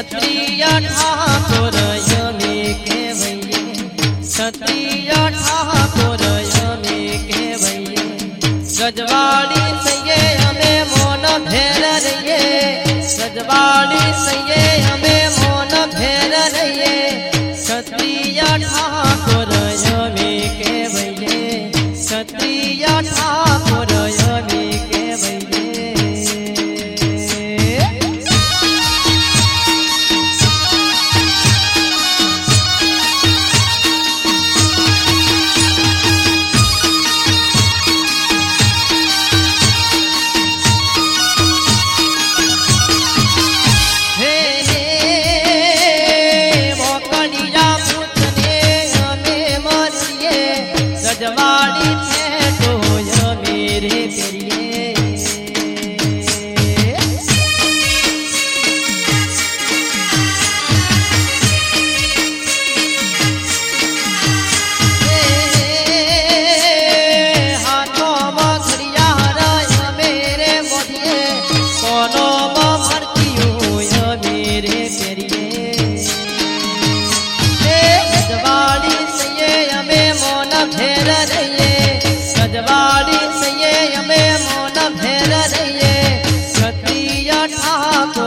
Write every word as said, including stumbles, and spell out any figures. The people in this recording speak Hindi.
क्षत्रिय ठाकुर यमे केवये क्षत्रिय ठाकुर यमे केवये गजवाड़ी सये हमें मोन भेर रहिए गजवाड़ी सये हमें मोन भेर रहिए क्षत्रिय ठाकुर यमे केवये क्षत्रिय ठाकुर यमे केवये गजवाड़ी थे तो मेरे प्रिय हाथों में घड़ियाल मेरे मोदिए कोनों में भरती हो मेरे प्रिय गजवाड़ी से हमें मोन भेर रहिए गजवाड़ी से हमें मोन भेर रहिए क्षत्रिय ठाकुर